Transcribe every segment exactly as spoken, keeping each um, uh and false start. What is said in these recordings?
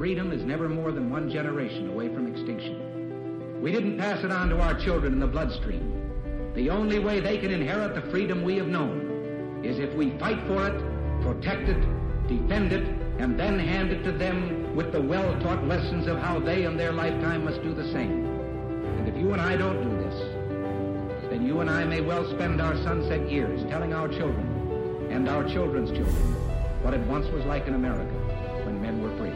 freedom is never more than one generation away from extinction. We didn't pass it on to our children in the bloodstream. The only way they can inherit the freedom we have known is if we fight for it, protect it, defend it, and then hand it to them with the well-taught lessons of how they in their lifetime must do the same. And if you and I don't do this, then you and I may well spend our sunset years telling our children and our children's children what it once was like in America when men were free.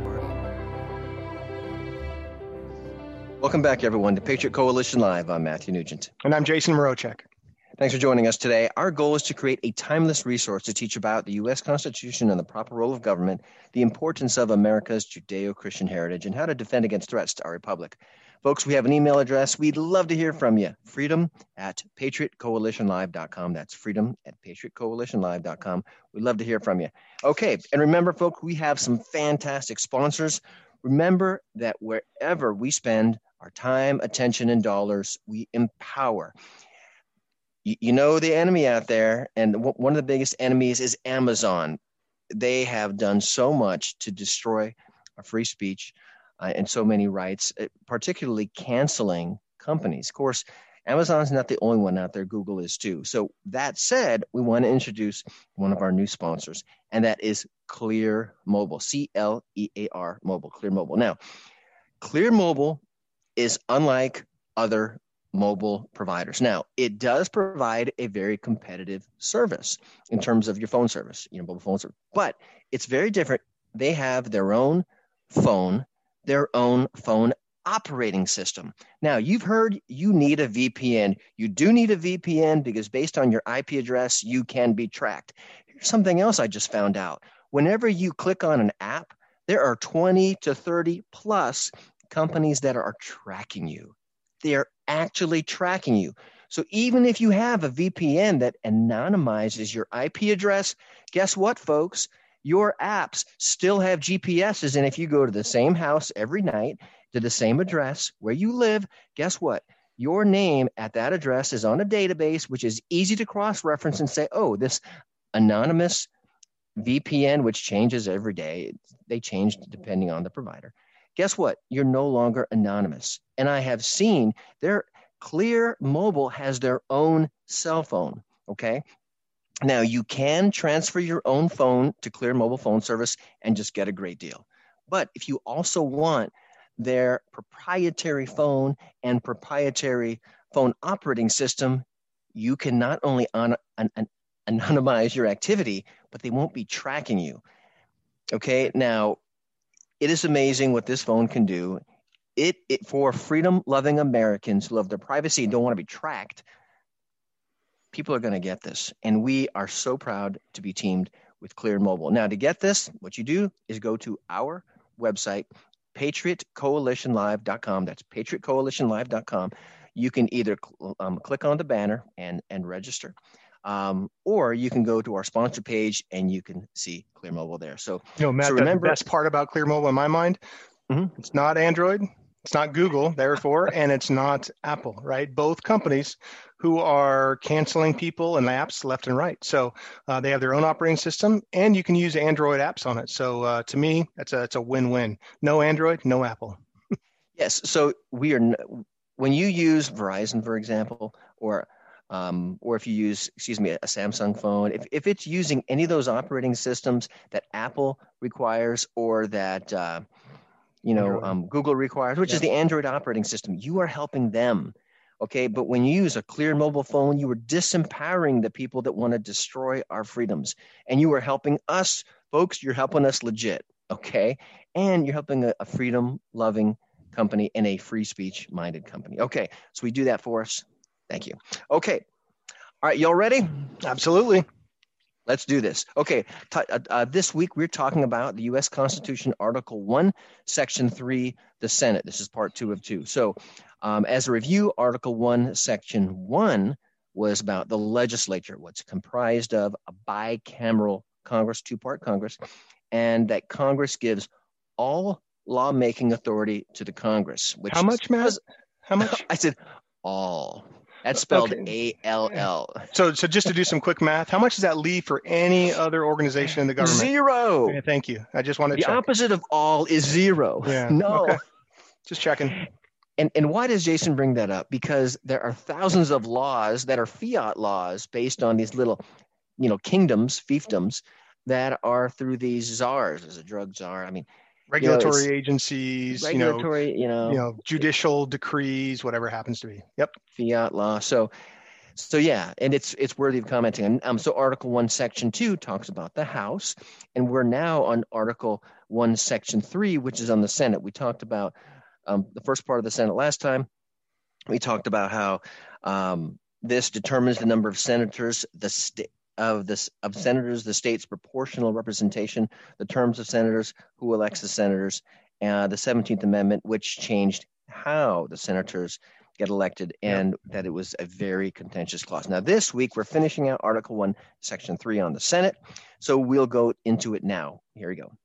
Welcome back, everyone, to Patriot Coalition Live. I'm Matthew Nugent. And I'm Jason Morochek. Thanks for joining us today. Our goal is to create a timeless resource to teach about the U S Constitution and the proper role of government, the importance of America's Judeo-Christian heritage, and how to defend against threats to our republic. Folks, we have an email address. We'd love to hear from you. Freedom at patriot coalition live dot com. That's freedom at patriot coalition live dot com. We'd love to hear from you. Okay, and remember, folks, we have some fantastic sponsors. Remember that wherever we spend our time, attention, and dollars, we empower. You, you know the enemy out there, and w- one of the biggest enemies is Amazon. They have done so much to destroy our free speech uh, and so many rights, uh, particularly canceling companies. Of course, Amazon's not the only one out there. Google is too. So that said, we want to introduce one of our new sponsors, and that is Clear Mobile, C L E A R Mobile, Clear Mobile. Now, Clear Mobile is unlike other mobile providers. Now, it does provide a very competitive service in terms of your phone service, your mobile phone service, but it's very different. They have their own phone, their own phone operating system. Now, you've heard you need a V P N. You do need a V P N because based on your I P address, you can be tracked. Here's something else I just found out. Whenever you click on an app, there are twenty to thirty plus companies that are tracking you. They're actually tracking you. So even if you have a V P N that anonymizes your I P address, guess what, folks? Your apps still have G P S's. And if you go to the same house every night, to the same address where you live, guess what? Your name at that address is on a database, which is easy to cross-reference and say, oh, this anonymous V P N, which changes every day. They change depending on the provider. Guess what? You're no longer anonymous. And I have seen their Clear Mobile has their own cell phone. Okay. Now you can transfer your own phone to Clear Mobile phone service and just get a great deal. But if you also want their proprietary phone and proprietary phone operating system, you can not only on, an, an, anonymize your activity, but they won't be tracking you. Okay. Now, it is amazing what this phone can do. It, it for freedom-loving Americans who love their privacy and don't want to be tracked, people are going to get this. And we are so proud to be teamed with Clear Mobile. Now, to get this, what you do is go to our website, patriot coalition live dot com. That's patriot coalition live dot com. You can either um, click on the banner and, and register. Um, or you can go to our sponsor page and you can see Clear Mobile there. So, you know, Matt, so remember, the best part about Clear Mobile in my mind, mm-hmm. It's not Android, it's not Google, therefore, and it's not Apple, right? Both companies who are canceling people and apps left and right. So uh, they have their own operating system, and you can use Android apps on it. So uh, to me, that's a it's a win-win. No Android, no Apple. Yes. So we are when you use Verizon, for example, or Um, or if you use, excuse me, a Samsung phone, if, if it's using any of those operating systems that Apple requires or that, uh, you know, um, Google requires, which yeah. is the Android operating system, you are helping them. Okay. But when you use a Clear Mobile phone, you are disempowering the people that want to destroy our freedoms. And you are helping us, folks. You're helping us legit. Okay. And you're helping a, a freedom loving company and a free speech minded company. Okay. So we do that for us. Thank you. Okay. All right. Y'all ready? Absolutely. Let's do this. Okay. T- uh, uh, this week, we're talking about the U S Constitution, Article one, Section three, the Senate. This is part two of two. So um, as a review, Article one, Section one was about the legislature, what's comprised of a bicameral Congress, two-part Congress, and that Congress gives all lawmaking authority to the Congress. Which How much, Matt? Was, How much? I said all. That's spelled Okay. A L L. So, so just to do some quick math, how much does that leave for any other organization in the government? Zero. Okay, thank you. I just want to The check. opposite of all is zero. Yeah. No. Okay. Just checking. And and why does Jason bring that up? Because there are thousands of laws that are fiat laws based on these little, you know, kingdoms, fiefdoms that are through these czars. There's a drug czar. I mean, regulatory you know, agencies, regulatory, you know, you know, you know, judicial decrees, whatever happens to be. Yep. Fiat law. So, so yeah, and it's it's worthy of commenting. Um, so Article One, Section Two talks about the House, and we're now on Article One, Section Three, which is on the Senate. We talked about um, the first part of the Senate last time. We talked about how um, this determines the number of senators, the state of this of senators, the state's proportional representation, the terms of senators, who elects the senators, and uh, the seventeenth Amendment, which changed how the senators get elected, and yep. that it was a very contentious clause. Now, this week, we're finishing out Article One, Section Three on the Senate, so we'll go into it now. Here we go.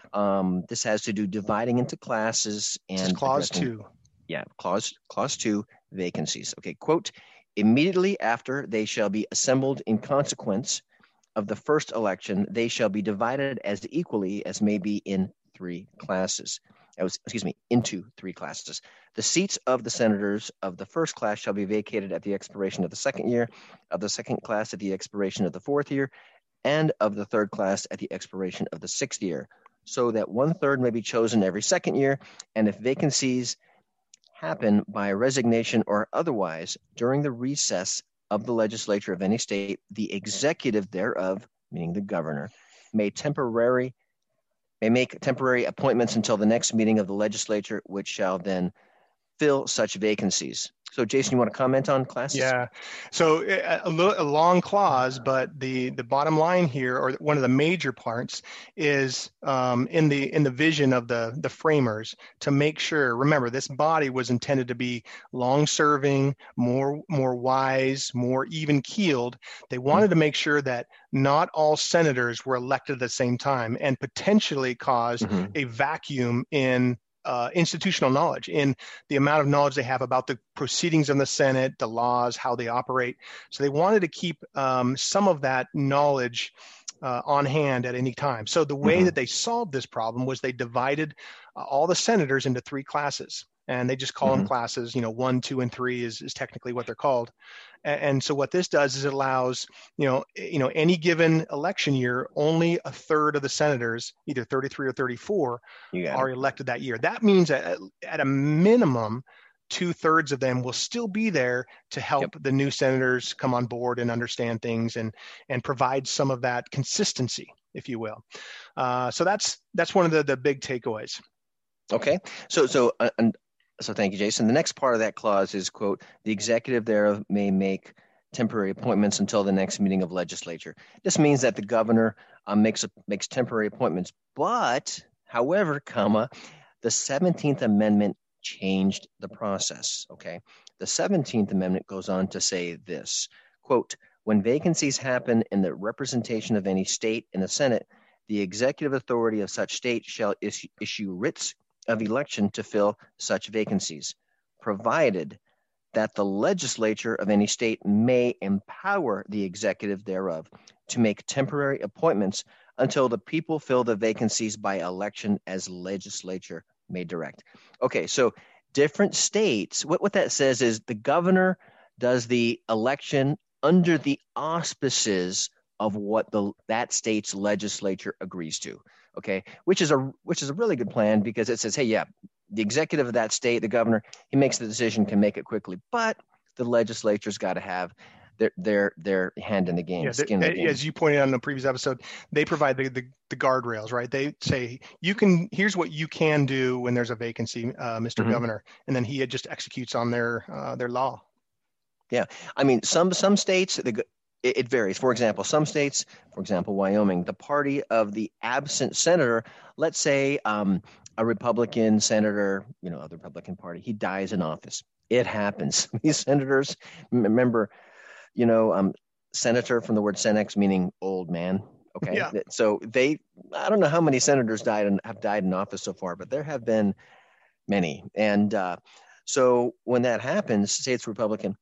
Um, this has to do dividing into classes and this is clause two. Yeah, clause clause two, vacancies. Okay, quote, immediately after they shall be assembled in consequence of the first election, they shall be divided as equally as may be in three classes. I was, excuse me, into three classes. The seats of the senators of the first class shall be vacated at the expiration of the second year, of the second class at the expiration of the fourth year, and of the third class at the expiration of the sixth year, so that one third may be chosen every second year, and if vacancies happen by resignation or otherwise during the recess of the legislature of any state, the executive thereof, meaning the governor, may temporary may make temporary appointments until the next meeting of the legislature, which shall then fill such vacancies. So, Jason, you want to comment on classes? Yeah. So a, a long clause, but the, the bottom line here, or one of the major parts, is um, in the in the vision of the the framers to make sure. Remember, this body was intended to be long-serving, more more wise, more even-keeled. They wanted mm-hmm. to make sure that not all senators were elected at the same time, and potentially cause mm-hmm. a vacuum in Uh, institutional knowledge, in the amount of knowledge they have about the proceedings of the Senate, the laws, how they operate. So they wanted to keep um, some of that knowledge uh, on hand at any time. So the way mm-hmm. that they solved this problem was they divided uh, all the senators into three classes. And they just call mm-hmm. them classes, you know, one, two, and three is, is technically what they're called. And, and so what this does is it allows, you know, you know, any given election year, only a third of the senators, either thirty-three or thirty-four, are elected that year. That means at, at a minimum, two thirds of them will still be there to help yep. the new senators come on board and understand things and, and provide some of that consistency, if you will. Uh, so that's, that's one of the, the big takeaways. Okay. So, so, uh, and, So thank you, Jason. The next part of that clause is, quote, the executive thereof may make temporary appointments until the next meeting of legislature. This means that the governor uh, makes a, makes temporary appointments, but, however, comma, the seventeenth Amendment changed the process, okay? The seventeenth Amendment goes on to say this, quote, when vacancies happen in the representation of any state in the Senate, the executive authority of such state shall issue, issue writs of election to fill such vacancies, provided that the legislature of any state may empower the executive thereof to make temporary appointments until the people fill the vacancies by election as legislature may direct. Okay, so different states, what, what that says is the governor does the election under the auspices of what the that state's legislature agrees to. Okay, which is a which is a really good plan, because it says, hey, yeah, the executive of that state, the governor, he makes the decision, can make it quickly, but the legislature's got to have their their their hand in the game. Yeah, skin in the game. As you pointed out in the previous episode, they provide the, the the guardrails, right? They say you can. Here's what you can do when there's a vacancy, uh, Mister Mm-hmm. Governor, and then he just executes on their uh, their law. Yeah, I mean, some some states the. It varies. For example, some states, for example, Wyoming, the party of the absent senator, let's say um, a Republican senator, you know, of the Republican Party, he dies in office. It happens. These senators, remember, you know, um, senator from the word senex, meaning old man. Okay. Yeah. So they, I don't know how many senators died and have died in office so far, but there have been many. And uh, so when that happens, say it's Republican,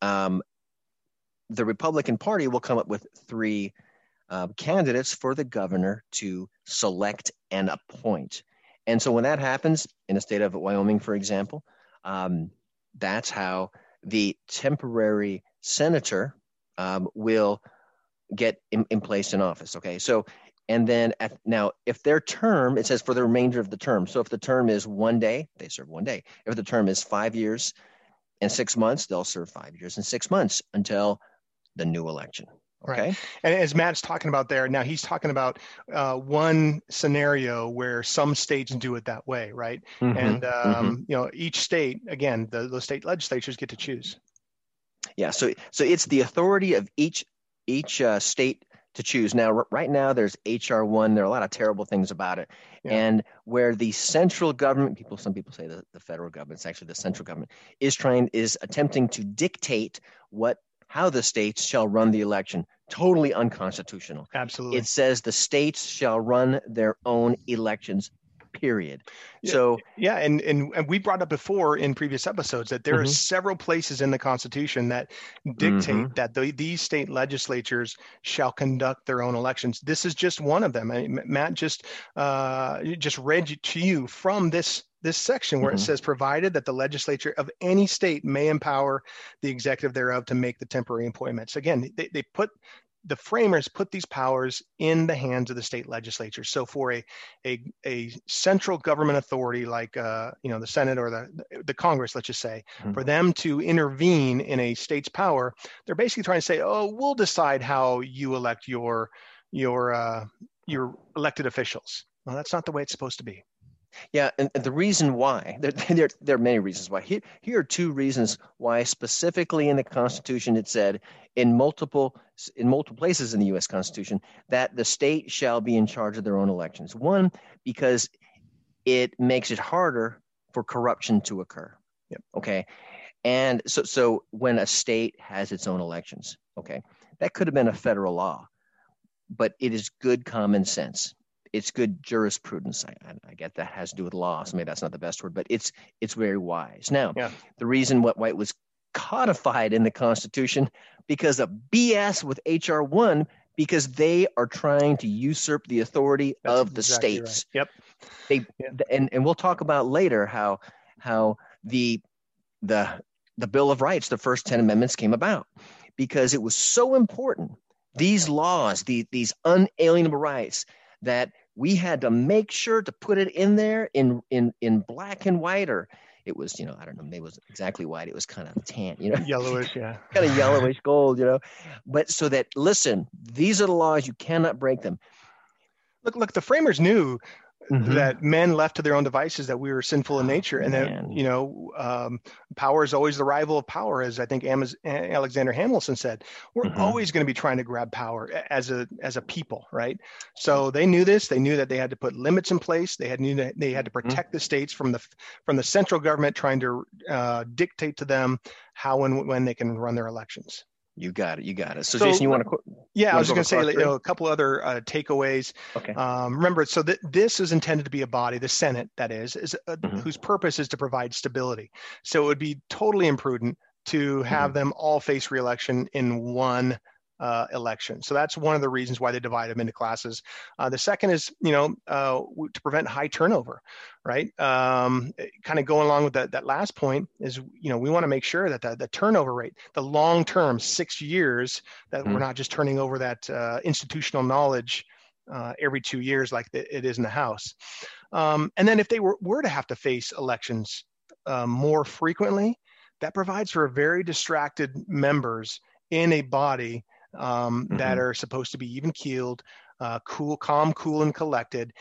um, the Republican Party will come up with three uh, candidates for the governor to select and appoint. And so when that happens in the state of Wyoming, for example, um, that's how the temporary senator um, will get in, in place in office. Okay, so and then at, now if their term, it says for the remainder of the term. So if the term is one day, they serve one day. If the term is five years and six months, they'll serve five years and six months until the new election. Okay. Right. And as Matt's talking about there, now he's talking about uh, one scenario where some states do it that way, right? Mm-hmm, and, um, mm-hmm. you know, each state, again, the, the state legislatures get to choose. Yeah. So so it's the authority of each each uh, state to choose. Now, r- right now, there's H R one. There are a lot of terrible things about it. Yeah. And where the central government, people, some people say the, the federal government, it's actually the central government, is trying, is attempting to dictate what how the states shall run the election. Totally unconstitutional. Absolutely. It says the states shall run their own elections, period. Yeah, so yeah, and, and and we brought up before in previous episodes that there mm-hmm. are several places in the Constitution that dictate mm-hmm. that the, these state legislatures shall conduct their own elections. This is just one of them. I mean, Matt just uh, just read to you from this this section where mm-hmm. it says, provided that the legislature of any state may empower the executive thereof to make the temporary appointments. Again, they, they put the framers put these powers in the hands of the state legislature. So for a a, a central government authority like uh, you know the Senate or the the Congress, let's just say, mm-hmm. for them to intervene in a state's power, they're basically trying to say, oh, we'll decide how you elect your your uh, your elected officials. Well, that's not the way it's supposed to be. Yeah, and, and the reason why, there, there, there are many reasons why. Here, here are two reasons why specifically in the Constitution it said in multiple in multiple places in the U S Constitution that the state shall be in charge of their own elections. One, because it makes it harder for corruption to occur. Yep. Okay, and so so when a state has its own elections, okay, that could have been a federal law, but it is good common sense. It's good jurisprudence. I, I get that has to do with law, so maybe that's not the best word, but it's it's very wise. Now, yeah. the reason what why it was codified in the Constitution because of B S with H R one, because they are trying to usurp the authority that's of the exactly states. Right. Yep. They yeah. and and we'll talk about later how how the the the Bill of Rights, the first ten amendments came about because it was so important. These laws, the, these unalienable rights, that we had to make sure to put it in there in, in, in black and white, or it was, you know, I don't know, maybe it wasn't exactly white. It was kind of tan, you know, yellowish, yeah, kind of yellowish gold, you know, but so that, listen, these are the laws, you cannot break them. Look, look, the framers knew mm-hmm. that men left to their own devices, that we were sinful in nature, and Man. that, you know, um, power is always the rival of power, as I think Amos, Alexander Hamilton said. We're mm-hmm. always going to be trying to grab power as a as a people, right? So they knew this. They knew that they had to put limits in place. They had knew that they had to protect mm-hmm. the states from the from the central government trying to uh, dictate to them how and when they can run their elections. You got it. You got it. So, so Jason, you want to? Yeah, I was just going to say, like, you know, a couple other uh, takeaways. Okay. Um, remember, so th- this is intended to be a body, the Senate, that is, is a, mm-hmm. whose purpose is to provide stability. So it would be totally imprudent to have mm-hmm. them all face re-election in one uh, election. So that's one of the reasons why they divide them into classes. Uh, the second is, you know, uh, to prevent high turnover, right? Um, kind of going along with that, that last point is, you know, we want to make sure that the, the turnover rate, the long-term six years, that mm-hmm. we're not just turning over that uh, institutional knowledge uh, every two years like the, it is in the House. Um, and then if they were, were to have to face elections uh, more frequently, that provides for very distracted members in a body um, mm-hmm. that are supposed to be even-keeled, uh, cool, calm, cool, and collected,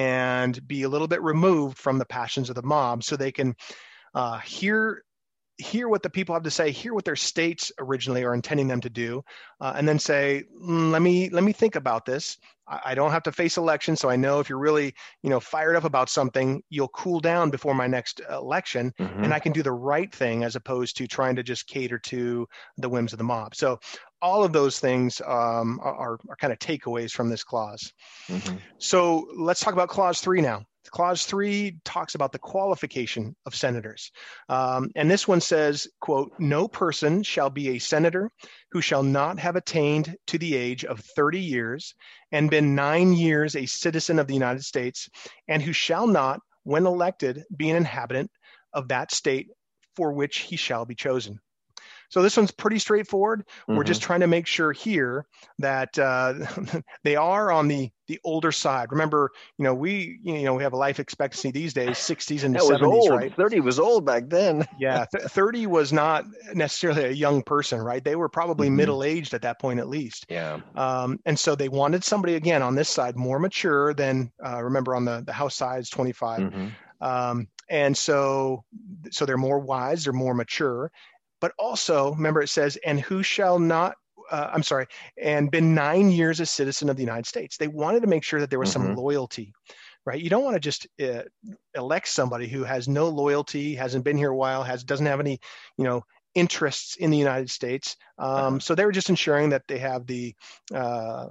and be a little bit removed from the passions of the mob, so they can uh, hear hear what the people have to say, hear what their states originally are intending them to do, uh, and then say, mm, let me let me think about this. I, I don't have to face elections, so I know if you're really, you know, fired up about something, you'll cool down before my next election, mm-hmm. and I can do the right thing as opposed to trying to just cater to the whims of the mob. So all of those things um, are, are kind of takeaways from this clause. Mm-hmm. So let's talk about clause three now. Clause three talks about the qualification of senators. Um, and this one says, quote, no person shall be a senator who shall not have attained to the age of thirty years and been nine years a citizen of the United States, and who shall not, when elected, be an inhabitant of that state for which he shall be chosen. So this one's pretty straightforward. Mm-hmm. We're just trying to make sure here that uh, they are on the the older side. Remember, you know, we you know we have a life expectancy these days, sixties and that was seventies, old. right? thirty was old back then. Yeah, th- thirty was not necessarily a young person, right? They were probably mm-hmm. middle aged at that point, at least. Yeah. Um, and so they wanted somebody again on this side more mature than uh, remember on the the House side is twenty-five. Mm-hmm. Um, and so so they're more wise, they're more mature. But also, remember it says, and who shall not, uh, I'm sorry, and been nine years a citizen of the United States. They wanted to make sure that there was mm-hmm. some loyalty, right? You don't want to just uh, elect somebody who has no loyalty, hasn't been here a while, has doesn't have any, you know, interests in the United States. Um, uh-huh. So they were just ensuring that they have the uh,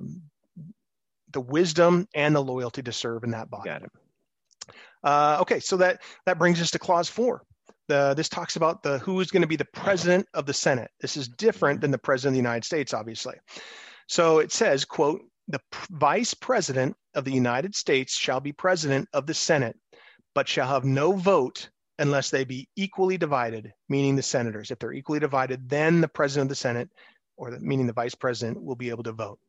the wisdom and the loyalty to serve in that body. Got it. Uh, okay, so that that brings us to clause four. The, this talks about the who is going to be the president of the Senate. This is different than the president of the United States, obviously. So it says, quote, the p- vice president of the United States shall be president of the Senate, but shall have no vote unless they be equally divided, meaning the senators. If they're equally divided, then the president of the Senate, or the, meaning the vice president, will be able to vote.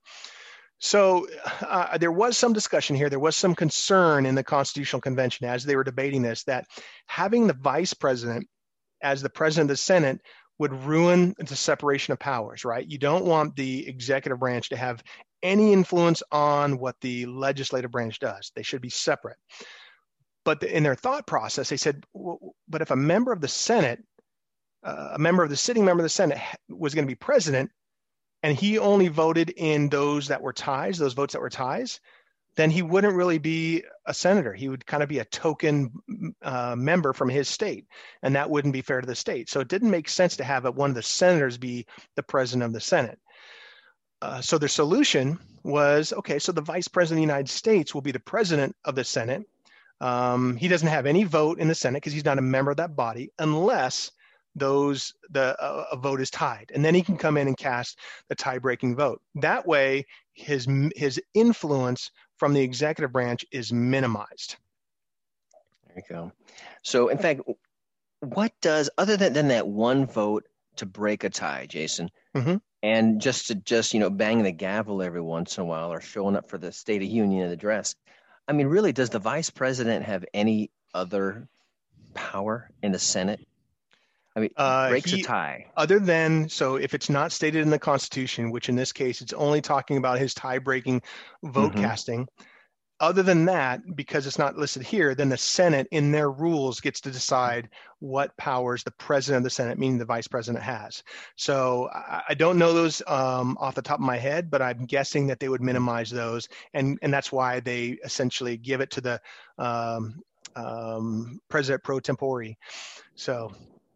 So uh, there was some discussion here. There was some concern in the Constitutional Convention as they were debating this, that having the vice president as the president of the Senate would ruin the separation of powers, right? You don't want the executive branch to have any influence on what the legislative branch does. They should be separate. But the, in their thought process, they said, well, but if a member of the Senate, uh, a member of the sitting member of the Senate was going to be president, and he only voted in those that were ties, those votes that were ties, then he wouldn't really be a senator. He would kind of be a token uh, member from his state, and that wouldn't be fair to the state. So it didn't make sense to have one of the senators be the president of the Senate. Uh, so their solution was, okay, so the vice president of the United States will be the president of the Senate. Um, he doesn't have any vote in the Senate because he's not a member of that body unless those the uh, a vote is tied, and then he can come in and cast the tie-breaking vote. That way, his his influence from the executive branch is minimized. There you go. So, in fact, what does other than, than that one vote to break a tie, Jason, mm-hmm. and just to just you know bang the gavel every once in a while or showing up for the State of Union address? I mean, really, does the vice president have any other power in the Senate? I mean, uh, breaks he, a tie. Other than, so if it's not stated in the Constitution, which in this case, it's only talking about his tie-breaking vote mm-hmm. casting. Other than that, because it's not listed here, then the Senate in their rules gets to decide what powers the president of the Senate, meaning the vice president, has. So I, I don't know those um, off the top of my head, but I'm guessing that they would minimize those. And, and that's why they essentially give it to the um, um, president pro tempore. So...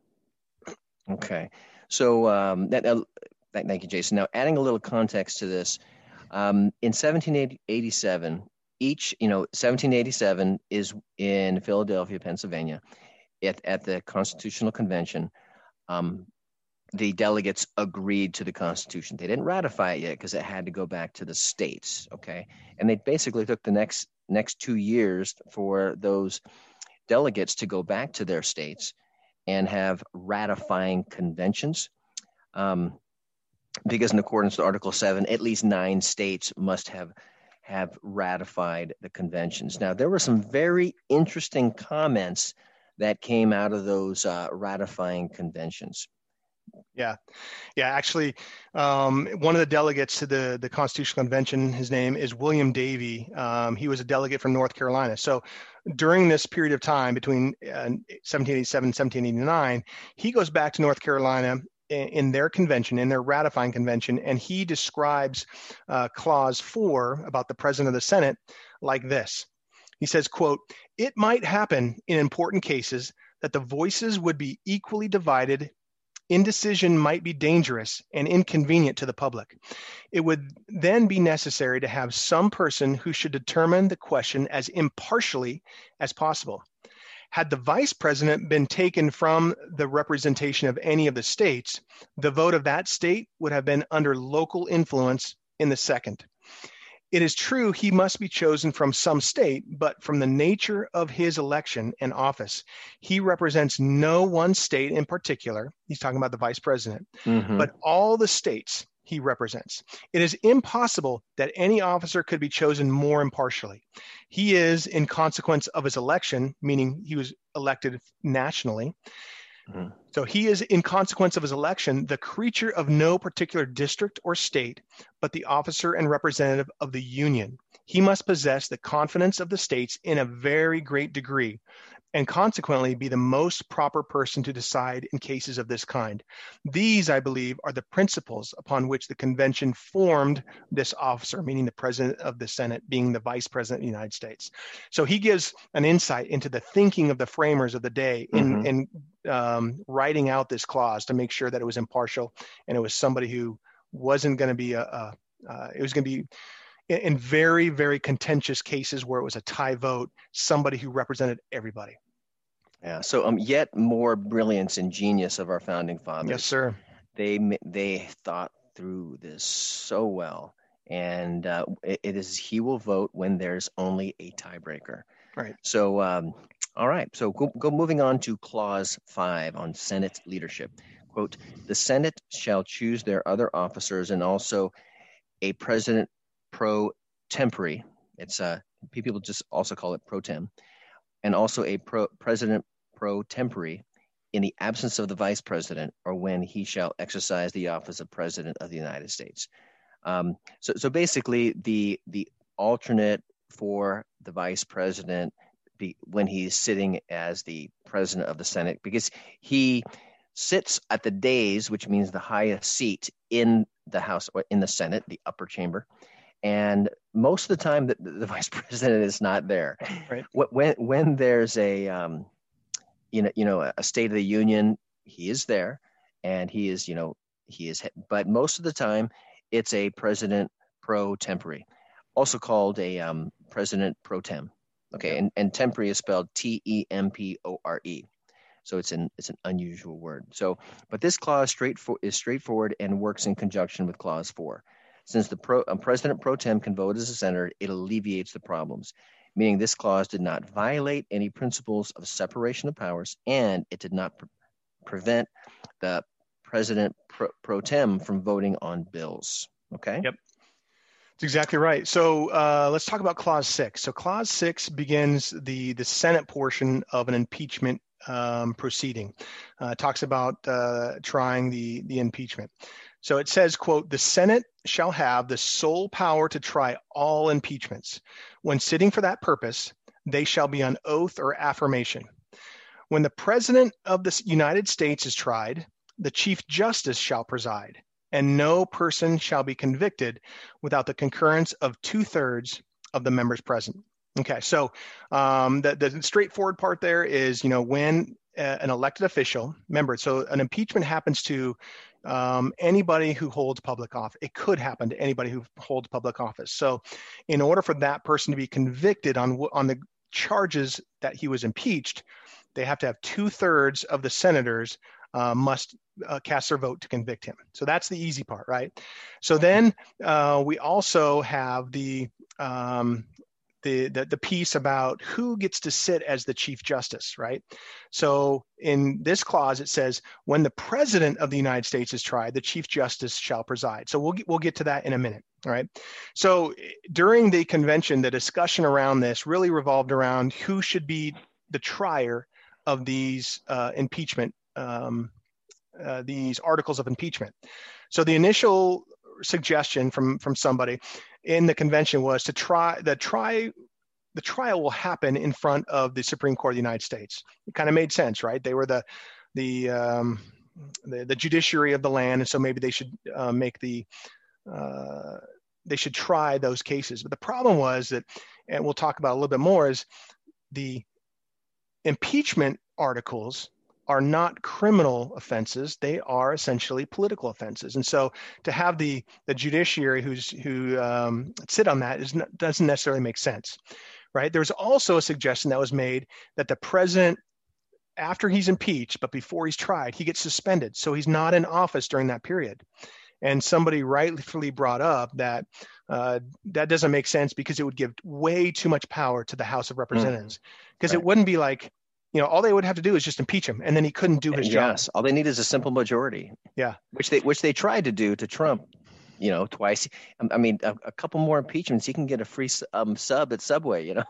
Okay. So um, that, uh, thank you, Jason. Now, adding a little context to this, um, in seventeen eighty-seven, each, you know, seventeen eighty-seven is in Philadelphia, Pennsylvania, at, at the Constitutional Convention. Um, the delegates agreed to the Constitution. They didn't ratify it yet because it had to go back to the states, okay? And they basically took the next next two years for those delegates to go back to their states and have ratifying conventions, um, because in accordance with Article seven, at least nine states must have have ratified the conventions. Now, there were some very interesting comments that came out of those uh, ratifying conventions. Yeah. Yeah. Actually, um, one of the delegates to the, the Constitutional Convention, his name is William Davey. Um, he was a delegate from North Carolina. So during this period of time between uh, seventeen eighty-seven and seventeen eighty-nine, he goes back to North Carolina in, in their convention, in their ratifying convention, and he describes uh, clause four about the president of the Senate like this. He says, quote, "It might happen in important cases that the voices would be equally divided indecision might be dangerous and inconvenient to the public. It would then be necessary to have some person who should determine the question as impartially as possible. Had the vice president been taken from the representation of any of the states, the vote of that state would have been under local influence in the second. It is true he must be chosen from some state, but from the nature of his election and office, he represents no one state in particular. He's talking about the vice president, mm-hmm. but all the states he represents. It is impossible that any officer could be chosen more impartially. He is, in consequence of his election, meaning he was elected nationally, mm-hmm. so he is, in consequence of his election, the creature of no particular district or state, but the officer and representative of the Union. He must possess the confidence of the states in a very great degree, and consequently be the most proper person to decide in cases of this kind. These, I believe, are the principles upon which the convention formed this officer, meaning the president of the Senate being the vice president of the United States. So he gives an insight into the thinking of the framers of the day in, mm-hmm. in um, writing out this clause to make sure that it was impartial and it was somebody who wasn't going to be a, a uh, it was going to be in very, very contentious cases where it was a tie vote, somebody who represented everybody. Yeah. So um, yet more brilliance and genius of our founding fathers. Yes, sir. They they thought through this so well. And uh, it, it is he will vote when there's only a tiebreaker. Right. So, um, all right. So go, go moving on to clause five on Senate leadership. Quote, the Senate shall choose their other officers and also a president pro tempore. It's uh, people just also call it pro tem, and also a pro, president pro tempore in the absence of the vice president or when he shall exercise the office of president of the United States. Um, so, so basically, the the alternate for the vice president be, when he's sitting as the president of the Senate, because he sits at the dais, which means the highest seat in the House or in the Senate, the upper chamber. And most of the time, the, the vice president is not there. Right. When when there's a um, you know you know a State of the Union, he is there, and he is you know he is. But most of the time, it's a president pro tempore, also called a um, president pro tem. Okay, yeah. and and tempore is spelled T E M P O R E. So it's an it's an unusual word. So, but this clause straight for, is straightforward and works in conjunction with clause four. Since the pro, um, president pro tem can vote as a senator, it alleviates the problems, meaning this clause did not violate any principles of separation of powers, and it did not pre- prevent the president pro, pro tem from voting on bills. Okay? Yep. That's exactly right. So uh, let's talk about clause six. So clause six begins the, the Senate portion of an impeachment um, proceeding. Uh, it talks about uh, trying the, the impeachment. So it says, quote, the Senate shall have the sole power to try all impeachments. When sitting for that purpose, they shall be on oath or affirmation. When the President of the United States is tried, the Chief Justice shall preside, and no person shall be convicted without the concurrence of two-thirds of the members present. Okay, so um, the, the straightforward part there is, you know, when uh, an elected official, remember, so an impeachment happens to um, anybody who holds public office. It could happen to anybody who holds public office. So in order for that person to be convicted on, on the charges that he was impeached, they have to have two-thirds of the senators uh, must uh, cast their vote to convict him. So that's the easy part, right? So then uh, we also have the um, The, the the piece about who gets to sit as the Chief Justice, right? So in this clause, it says, when the President of the United States is tried, the Chief Justice shall preside. So we'll get, we'll get to that in a minute, all right? So during the convention, the discussion around this really revolved around who should be the trier of these uh, impeachment, um, uh, these articles of impeachment. So the initial suggestion from from somebody in the convention was to try the try the trial will happen in front of the Supreme Court of the United States. It kind of made sense, right? They were the the um, the, the judiciary of the land, and so maybe they should uh, make the uh, they should try those cases. But the problem was that, and we'll talk about a little bit more, is the impeachment articles are not criminal offenses. They are essentially political offenses. And so to have the, the judiciary who's, who um, sit on that is not, doesn't necessarily make sense, right? There's also a suggestion that was made that the president, after he's impeached, but before he's tried, he gets suspended. So he's not in office during that period. And somebody rightfully brought up that uh, that doesn't make sense because it would give way too much power to the House of Representatives. Because mm-hmm. right. It wouldn't be like, you know, all they would have to do is just impeach him, and then he couldn't do his yes, job. Yes, all they need is a simple majority. Yeah, which they which they tried to do to Trump, you know, twice. I mean, a, a couple more impeachments, he can get a free um, sub at Subway, you know.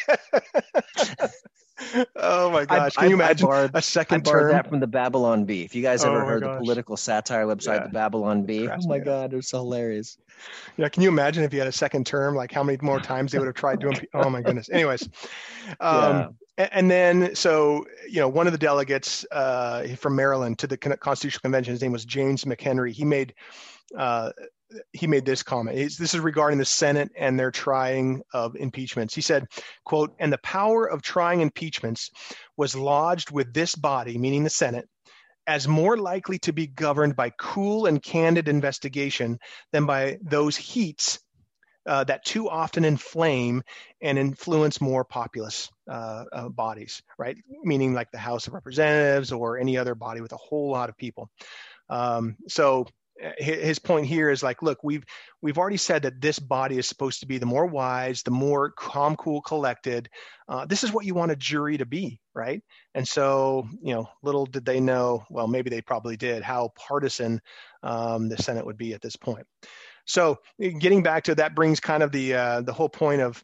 Oh my gosh! I, Can you I, imagine I borrowed, a second I borrowed term? that from the Babylon Bee. If you guys ever oh heard gosh. the political satire website, yeah. the Babylon Bee, oh my God, it was so hilarious. Yeah, can you imagine if he had a second term? Like how many more times they would have tried to impeach? Oh my goodness. Anyways, um, yeah. and then so you know, one of the delegates uh, from Maryland to the Constitutional Convention, his name was James McHenry. He made. Uh, He made this comment. It's, this is regarding the Senate and their trying of impeachments. He said, quote, "And the power of trying impeachments was lodged with this body," meaning the Senate, "as more likely to be governed by cool and candid investigation than by those heats uh, that too often inflame and influence more populous uh, uh, bodies," right? Meaning like the House of Representatives or any other body with a whole lot of people. Um, so his point here is like, look, we've we've already said that this body is supposed to be the more wise, the more calm, cool, collected. Uh, this is what you want a jury to be, right? And so, you know, little did they know, well, maybe they probably did, how partisan um, the Senate would be at this point. So getting back to that brings kind of the uh, the whole point of,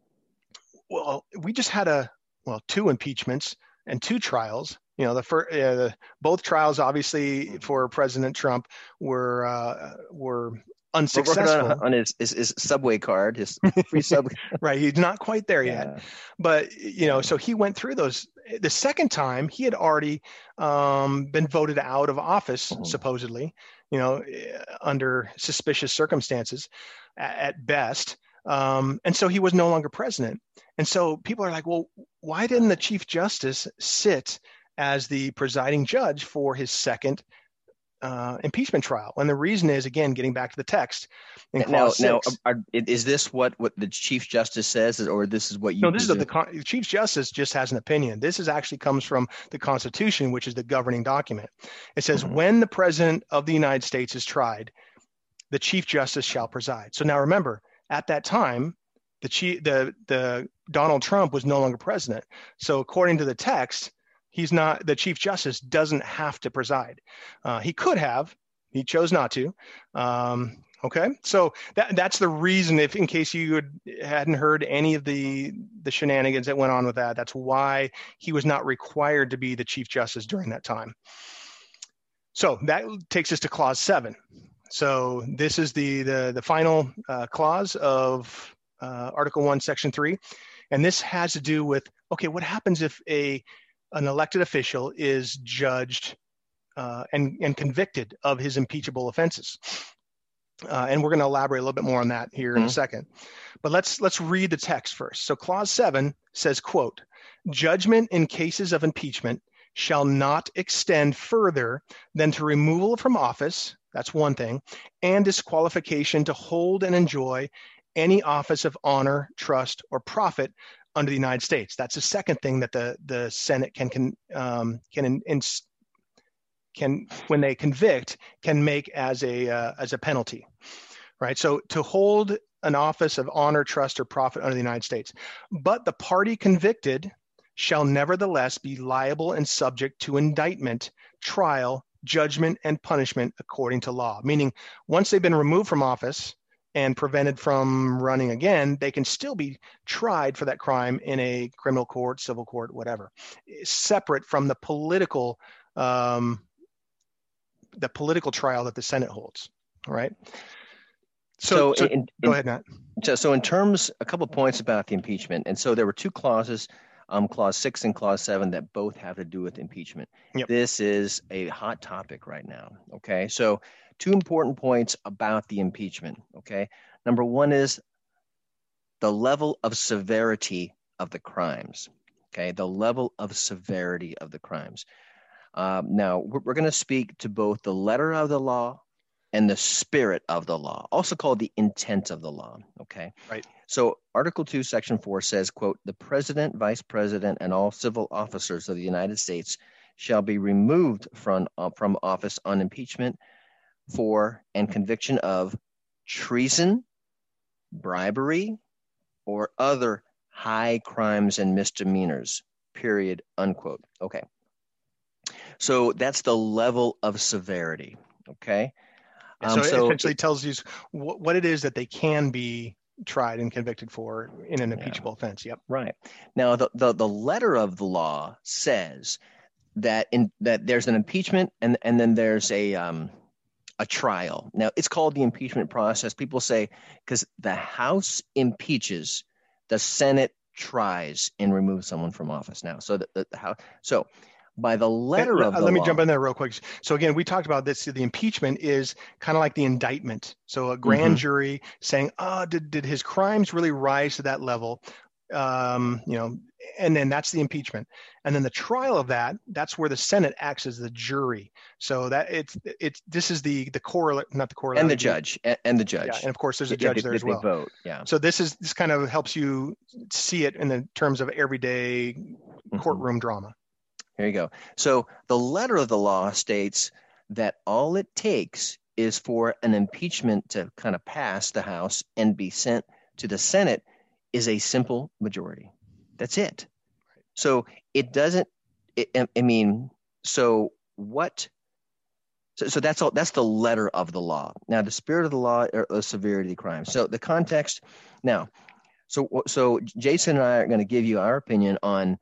well, we just had a, well, two impeachments and two trials. You know, the, first, uh, the both trials, obviously, for President Trump were uh, were unsuccessful. On, on his, his his subway card, his free subway. Right, he's not quite there yeah. yet, but you know, so he went through those. The second time, he had already um, been voted out of office, mm-hmm. supposedly. You know, under suspicious circumstances, at best. Um, and so he was no longer president. And so people are like, well, why didn't the Chief Justice sit as the presiding judge for his second uh, impeachment trial? And the reason is, again, getting back to the text in clause now, six. Now, are, is this what, what the Chief Justice says, or this is what you? No, this presume? is the, the Chief Justice just has an opinion. This is actually comes from the Constitution, which is the governing document. It says, mm-hmm. when the President of the United States is tried, the Chief Justice shall preside. So now remember, at that time, the chief, the the Donald Trump was no longer president. So according to the text, he's not, the Chief Justice doesn't have to preside. Uh, he could have, he chose not to. Um, okay. So that that's the reason, if in case you had, hadn't heard any of the, the shenanigans that went on with that, that's why he was not required to be the Chief Justice during that time. So that takes us to clause seven. So this is the, the, the final uh, clause of uh, Article one, Section three. And this has to do with, okay, what happens if a an elected official is judged uh, and, and convicted of his impeachable offenses? Uh, and we're going to elaborate a little bit more on that here mm-hmm. in a second. But let's let's read the text first. So clause seven says, quote, "Judgment in cases of impeachment shall not extend further than to removal from office," that's one thing, "and disqualification to hold and enjoy any office of honor, trust, or profit under the United States." That's the second thing that the, the Senate can can um, can in, in, can when they convict can make as a uh, as a penalty, right? So to hold an office of honor, trust, or profit under the United States, but the party convicted shall nevertheless be liable and subject to indictment, trial, judgment, and punishment according to law. Meaning, once they've been removed from office and prevented from running again, they can still be tried for that crime in a criminal court, civil court, whatever, separate from the political, um, the political trial that the Senate holds. All right. So, so, so in, go in, ahead, Matt. So, so in terms, a couple of points about the impeachment, and so there were two clauses. Um, clause six and clause seven that both have to do with impeachment. Yep. This is a hot topic right now. Okay, so two important points about the impeachment. Okay, number one is the level of severity of the crimes. Okay, the level of severity of the crimes. Uh, now, we're, we're going to speak to both the letter of the law and the spirit of the law, also called the intent of the law. Okay. Right. So Article two, Section four says, quote, the president, vice president, and all civil officers of the United States shall be removed from, uh, from office on impeachment for and conviction of treason, bribery, or other high crimes and misdemeanors, period, unquote. Okay. So that's the level of severity. Okay. Um, so it so essentially it, tells you what, what it is that they can be tried and convicted for in an impeachable yeah, offense. Yep. Right. Now, the, the, the letter of the law says that in that there's an impeachment and, and then there's a um, a trial. Now, it's called the impeachment process. People say because the House impeaches, the Senate tries and removes someone from office. Now, so the, the, the House. So by the letter let, of the let me law, jump in there real quick. So again, we talked about this. The impeachment is kind of like the indictment. So a grand mm-hmm. jury saying, "Oh, did did his crimes really rise to that level?" Um, you know, and then that's the impeachment. And then the trial of that, that's where the Senate acts as the jury. So that it's it's this is the the correlate, not the correlate, and the judge, and, and the judge, yeah, and of course there's a yeah, judge they, there they, as well. They vote, yeah. So this is this kind of helps you see it in the terms of everyday courtroom mm-hmm. drama. Here you go. So the letter of the law states that all it takes is for an impeachment to kind of pass the House and be sent to the Senate is a simple majority. That's it. So it doesn't, it, I mean, so what, so, so that's all, that's the letter of the law. Now, the spirit of the law or the severity of the crime. So the context, now, so, so Jason and I are going to give you our opinion on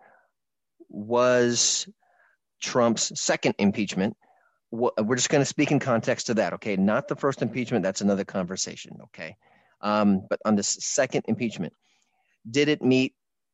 was Trump's second impeachment. We're just going to speak in context to that, okay? Not the first impeachment. That's another conversation, okay? Um, but on this second impeachment, did it meet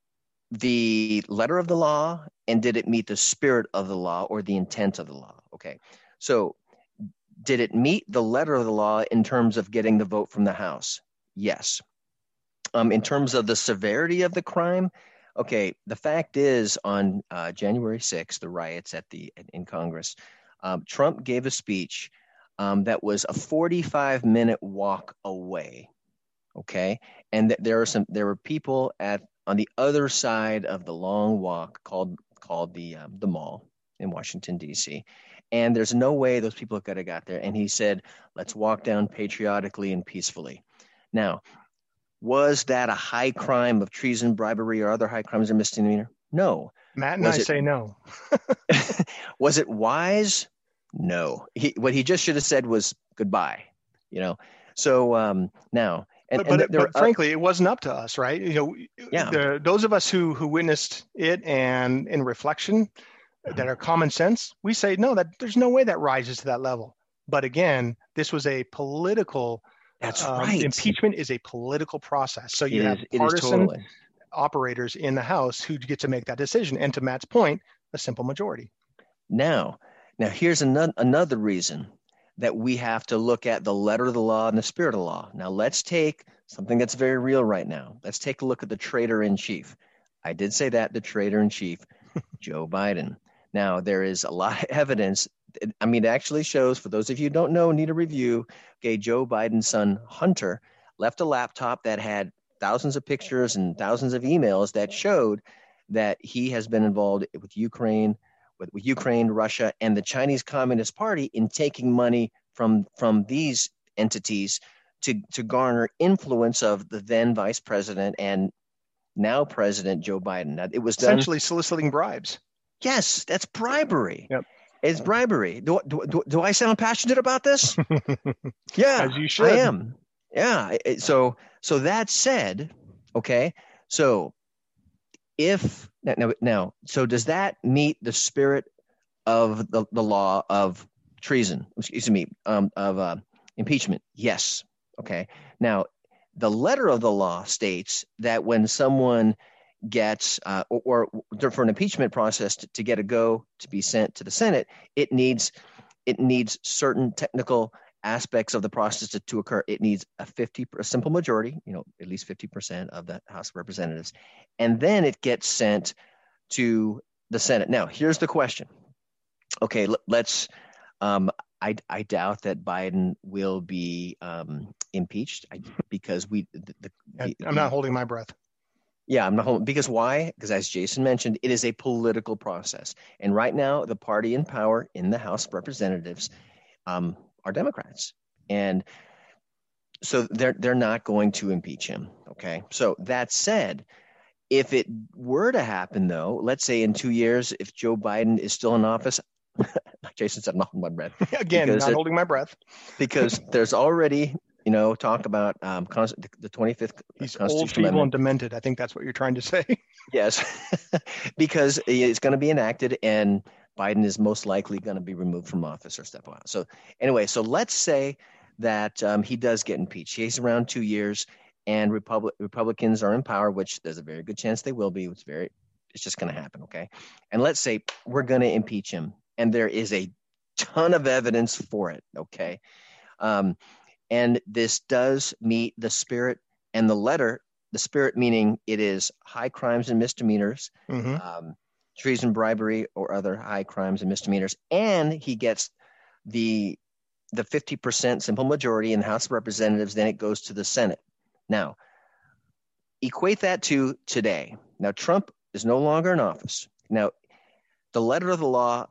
the letter of the law and did it meet the spirit of the law or the intent of the law? Okay, so did it meet the letter of the law in terms of getting the vote from the House? Yes. Um, in terms of the severity of the crime, okay, the fact is on uh, January sixth, the riots at the in Congress, um, Trump gave a speech um, that was a forty-five minute walk away. Okay, and th- there are some there were people at on the other side of the long walk called called the um, the mall in Washington, D C, and there's no way those people could have got there. And he said, "Let's walk down patriotically and peacefully." Now, was that a high crime of treason, bribery, or other high crimes or misdemeanor? No. Matt and was I it, say no. Was it wise? No. He, what he just should have said was goodbye. You know. So um, now. And, but, and but, but frankly, it wasn't up to us, right? You know, yeah. the, those of us who who witnessed it and in reflection mm-hmm. that are common sense, we say, no, that there's no way that rises to that level. But again, this was a political That's um, right. Impeachment is a political process. So you it have is, partisan totally. operators in the House who get to make that decision. And to Matt's point, a simple majority. Now, now here's another, another reason that we have to look at the letter of the law and the spirit of the law. Now, let's take something that's very real right now. Let's take a look at the traitor in chief. I did say that, the traitor in chief, Joe Biden. Now, there is a lot of evidence. I mean, it actually shows, for those of you who don't know, need a review. Okay, Joe Biden's son, Hunter, left a laptop that had thousands of pictures and thousands of emails that showed that he has been involved with Ukraine, with, with Ukraine, Russia, and the Chinese Communist Party in taking money from, from these entities to, to garner influence of the then vice president and now President Joe Biden. Now, it was done, essentially soliciting bribes. Yes, that's bribery. Yep. It's bribery. Do, do, do, do I sound passionate about this? Yeah, as you should. I am. Yeah. So, so that said, okay. So if now, now, so does that meet the spirit of the, the law of treason? Excuse me, um, of uh, impeachment? Yes. Okay. Now, the letter of the law states that when someone gets uh, or, or for an impeachment process to, to get a go to be sent to the Senate, it needs it needs certain technical aspects of the process to, to occur. It needs a fifty a simple majority, you know, at least fifty percent of the House of Representatives, and then it gets sent to the Senate. Now, here's the question: Okay, l- let's. Um, I I doubt that Biden will be um, impeached I, because we the, the, I'm the not holding my breath. Yeah, I'm not holding because why? Because as Jason mentioned, it is a political process, and right now the party in power in the House of Representatives um, are Democrats, and so they're they're not going to impeach him. Okay, so that said, if it were to happen, though, let's say in two years, if Joe Biden is still in office, like Jason said, I'm not holding my breath Again, because not it, holding my breath. because there's already you know talk about um, cons- the twenty-fifth He's Constitutional old, feeble, Amendment. and demented. I think that's what you're trying to say. Yes, because it's going to be enacted and Biden is most likely going to be removed from office or step out. So anyway, so let's say that um, he does get impeached. He's around two years and Republic, Republicans are in power, which there's a very good chance they will be. It's very, it's just going to happen, okay? And let's say we're going to impeach him and there is a ton of evidence for it, okay? Um, and this does meet the spirit and the letter. The spirit meaning it is high crimes and misdemeanors, Mm-hmm. um, treason, bribery, or other high crimes and misdemeanors, and he gets the the fifty percent simple majority in the House of Representatives. Then it goes to the Senate. Now, equate that to today. Now, Trump is no longer in office. Now, the letter of the law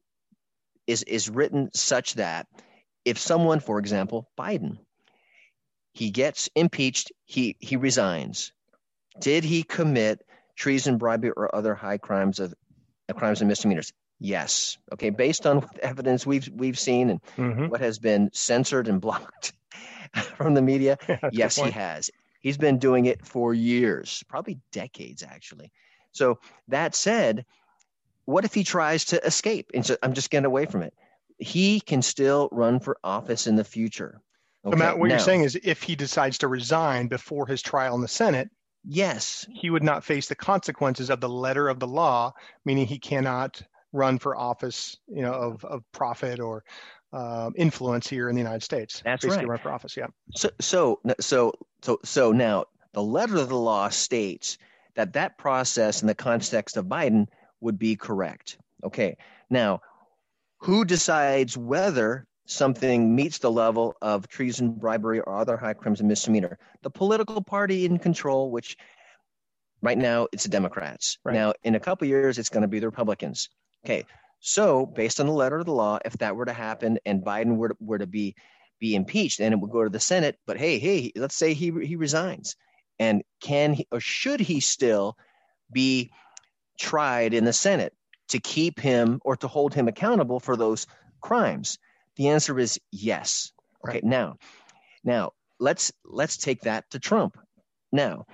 is is written such that if someone, for example, Biden, he gets impeached, he he resigns. Did he commit treason, bribery, or other high crimes of uh, crimes and misdemeanors? Yes. Okay. Based on what evidence we've we've seen and Mm-hmm. what has been censored and blocked from the media, Yeah, yes, he has. He's been doing it for years, probably decades, actually. So that said, what if he tries to escape? And so I'm just getting away from it. He can still run for office in the future. So Okay, Matt, what now, you're saying is if he decides to resign before his trial in the Senate, yes, he would not face the consequences of the letter of the law, meaning he cannot run for office, you know, of, of profit or um, influence here in the United States. That's Basically right. Run for office, yeah. So, so, so, so, so now the letter of the law states that that process in the context of Biden would be correct. Okay. Now, who decides whether something meets the level of treason, bribery, or other high crimes and misdemeanor? The political party in control, which right now it's the Democrats. Right. Now, in a couple of years, it's going to be the Republicans. Okay. So, based on the letter of the law, if that were to happen and Biden were to, were to be be impeached, then it would go to the Senate. But hey, hey, let's say he he resigns, and can he or should he still be tried in the Senate to keep him or to hold him accountable for those crimes? The answer is yes. Okay, Right. now, now let's let's take that to Trump. Now,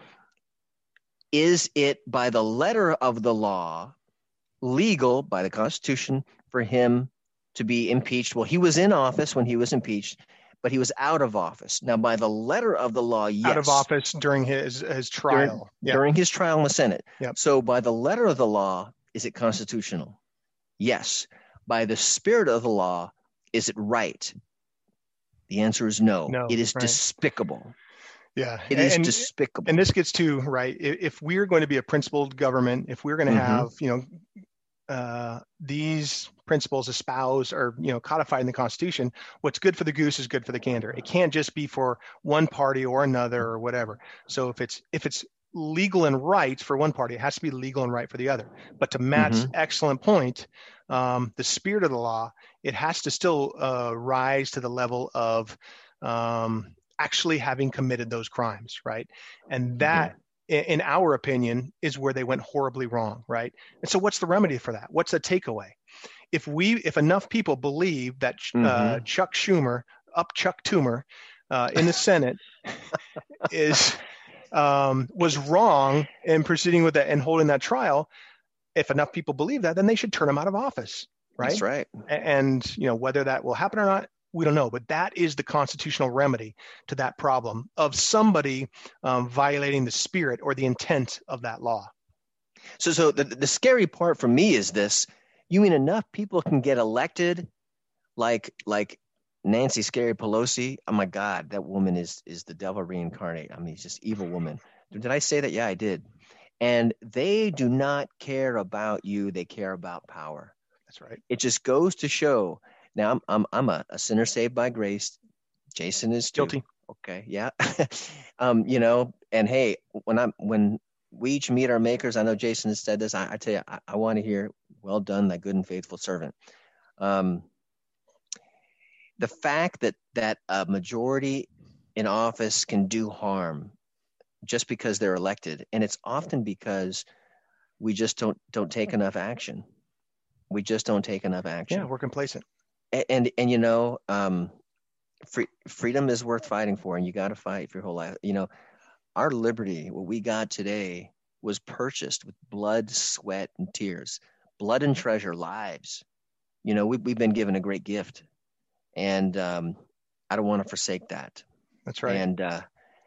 is it by the letter of the law legal by the Constitution for him to be impeached? Well, he was in office when he was impeached, but he was out of office. Now, by the letter of the law, yes. Out of office during his his trial. During, yeah. during his trial in the Senate. Yep. So by the letter of the law, is it constitutional? Yes. By the spirit of the law, is it right? The answer is no. No, It is right. despicable. Yeah. It is and, despicable. And this gets to, right, if we're going to be a principled government, if we're going to Mhm. have, you know, uh, these principles espoused or, you know, codified in the Constitution, what's good for the goose is good for the gander. It can't just be for one party or another or whatever. So if it's if it's legal and right for one party, it has to be legal and right for the other. But to Matt's Mhm. excellent point, um, the spirit of the law, it has to still uh, rise to the level of um, actually having committed those crimes, right? And that, in, in our opinion, is where they went horribly wrong, right? And so what's the remedy for that? What's the takeaway? If we, if enough people believe that uh, Mhm. Chuck Schumer, up Chuck Toomer, uh, in the Senate is um, was wrong in proceeding with that and holding that trial, if enough people believe that, then they should turn him out of office, right? That's right. And, you know, whether that will happen or not, we don't know. But that is the constitutional remedy to that problem of somebody um, violating the spirit or the intent of that law. So, so the, the scary part for me is this: you mean enough people can get elected, like like Nancy Scary Pelosi? Oh my God, that woman is is the devil reincarnate. I mean, she's just evil woman. Did I say that? Yeah, I did. And they do not care about you; they care about power. That's right. It just goes to show. Now I'm I'm I'm a, a sinner saved by grace. Jason is too. Guilty. Okay, yeah. um, you know, and hey, when I'm when we each meet our makers, I know Jason has said this. I, I tell you, I, I want to hear, "Well done, thy good and faithful servant." Um, the fact that that a majority in office can do harm just because they're elected, and it's often because we just don't don't take enough action. We just don't take enough action. Yeah, we're complacent. And and, and you know, um, free, freedom is worth fighting for, and you got to fight for your whole life. You know, our liberty, what we got today, was purchased with blood, sweat, and tears, blood and treasure, lives. You know, we, we've been given a great gift, and um, I don't want to forsake that. That's right. And uh,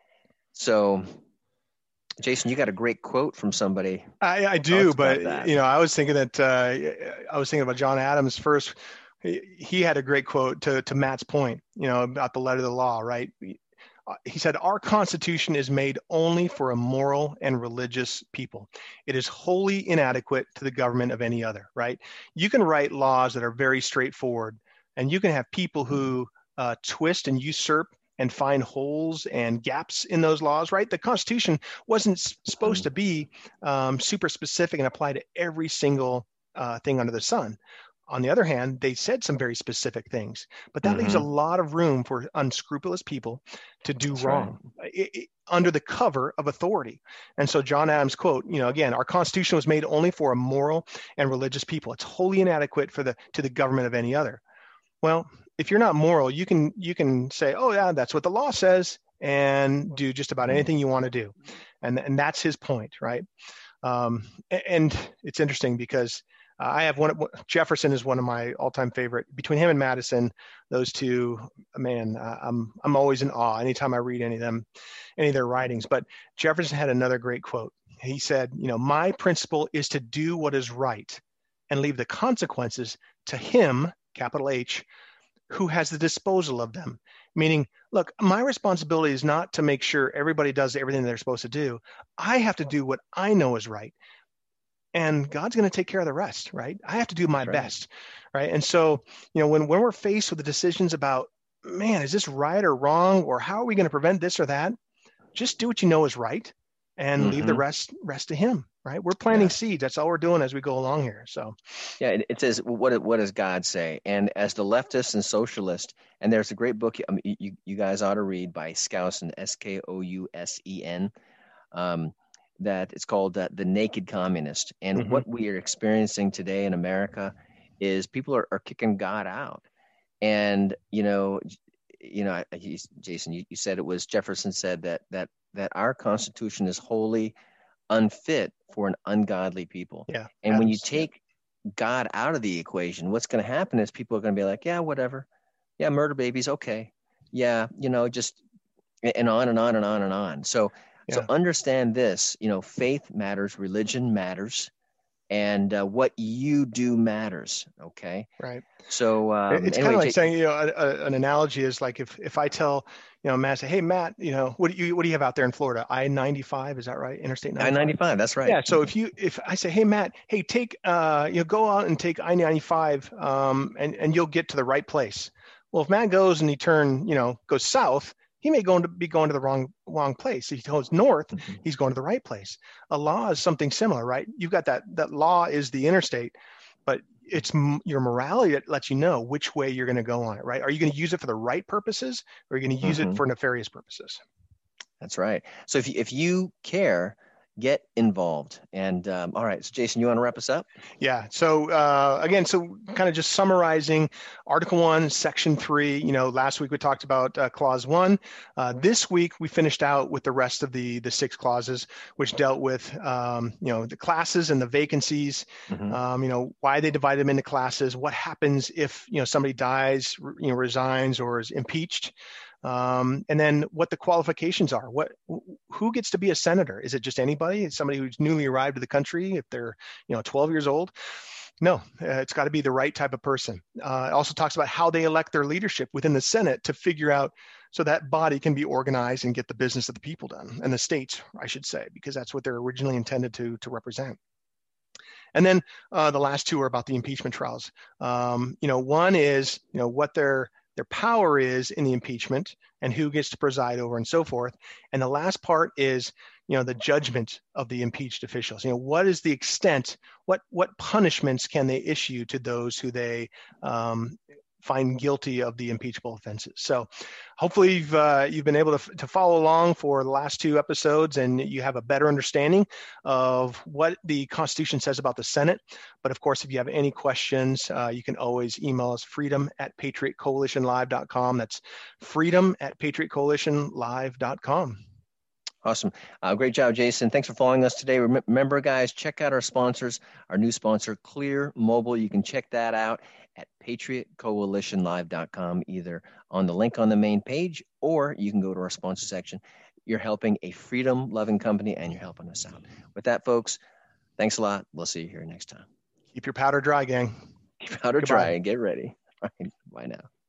so, Jason, you got a great quote from somebody. I, I do, but that. you know, I was thinking that uh, I was thinking about John Adams first. He, he had a great quote to to Matt's point, you know, about the letter of the law, right? He said, "Our Constitution is made only for a moral and religious people. It is wholly inadequate to the government of any other," right? You can write laws that are very straightforward, and you can have people who uh, twist and usurp and find holes and gaps in those laws, right? The Constitution wasn't s- supposed to be um, super specific and apply to every single uh, thing under the sun. On the other hand, they said some very specific things, but that mm-hmm. leaves a lot of room for unscrupulous people to do That's wrong right. it, it, under the cover of authority. And so John Adams' quote, you know, again, "Our Constitution was made only for a moral and religious people. It's wholly inadequate for the to the government of any other." Well, if you're not moral, you can you can say, "Oh yeah, that's what the law says," and do just about anything you want to do, and and that's his point, right? Um, and it's interesting because I have one. Jefferson is one of my all-time favorite. Between him and Madison, those two, man, I'm I'm always in awe anytime I read any of them, any of their writings. But Jefferson had another great quote. He said, "You know, my principle is to do what is right, and leave the consequences to him, capital H, who has the disposal of them." Meaning, look, my responsibility is not to make sure everybody does everything they're supposed to do. I have to do what I know is right. And God's going to take care of the rest, right? I have to do my right. best, right? And so, you know, when, when we're faced with the decisions about, man, is this right or wrong, or how are we going to prevent this or that? Just do what you know is right, and mm-hmm. leave the rest rest to Him, right? We're planting yeah. seeds. That's all we're doing as we go along here. So, yeah, it, it says, what what does God say? And as the leftist and socialist, and there's a great book I mean, you you guys ought to read by Skousen, S K O U S E N. Um, that it's called uh, The Naked Communist. And mm-hmm. what we are experiencing today in America is people are, are kicking God out. And, you know, you know, he's, Jason, you, you said it was Jefferson said that, that, that our Constitution is wholly unfit for an ungodly people. Yeah. And when you take God out of the equation, what's going to happen is people are going to be like, yeah, whatever. Yeah. Murder babies. Okay. Yeah. You know, just, and on and on and on and on. So, Yeah. So understand this, you know, faith matters, religion matters, and uh, what you do matters. Okay. Right. So um, it's anyway, kind of like J- saying, you know, a, a, an analogy is like if, if I tell, you know, Matt, say, hey, Matt, you know, what do you, what do you have out there in Florida? I ninety-five, is that right? Interstate ninety-five? I ninety-five, that's right. Yeah. So if you, if I say, hey, Matt, hey, take, uh, you know, go out and take I ninety-five um, and, and you'll get to the right place. Well, if Matt goes and he turn, you know, goes south, he may go to be going to the wrong wrong place. If he goes north, mm-hmm. he's going to the right place. A law is something similar, right? You've got that that law is the interstate, but it's m- your morality that lets you know which way you're going to go on it, right? Are you going to use it for the right purposes, or are you going to use mm-hmm. it for nefarious purposes? That's right. So if you, if you care, get involved. And um, all right, so Jason, you want to wrap us up? Yeah. So uh, again, so kind of just summarizing Article One, Section Three. You know, last week we talked about uh, Clause One. Uh, this week we finished out with the rest of the the six clauses, which dealt with um, you know the classes and the vacancies. Mm-hmm. Um, you know, why they divided them into classes. What happens if you know somebody dies, you know, resigns, or is impeached. Um, and then what the qualifications are. What, who gets to be a senator? Is it just anybody? It's somebody who's newly arrived to the country if they're, you know, twelve years old? No, uh, it's got to be the right type of person. Uh, it also talks about how they elect their leadership within the Senate to figure out so that body can be organized and get the business of the people done, and the states, I should say, because that's what they're originally intended to to represent. And then uh, the last two are about the impeachment trials. Um, you know, one is, you know, what their their power is in the impeachment and who gets to preside over and so forth. And the last part is, you know, the judgment of the impeached officials. You know, what is the extent, what what punishments can they issue to those who they um, find guilty of the impeachable offenses? So hopefully you've, uh, you've been able to, to follow along for the last two episodes, and you have a better understanding of what the Constitution says about the Senate. But of course, if you have any questions, uh, you can always email us, freedom at patriot coalition live dot com. That's freedom at patriot coalition live dot com. Awesome. Uh, great job, Jason. Thanks for following us today. Rem- remember, guys, check out our sponsors, our new sponsor, Clear Mobile. You can check that out at patriot coalition live dot com, either on the link on the main page, or you can go to our sponsor section. You're helping a freedom-loving company, and you're helping us out. With that, folks, thanks a lot. We'll see you here next time. Keep your powder dry, gang. Keep your powder Goodbye. dry and get ready. All right. Bye now.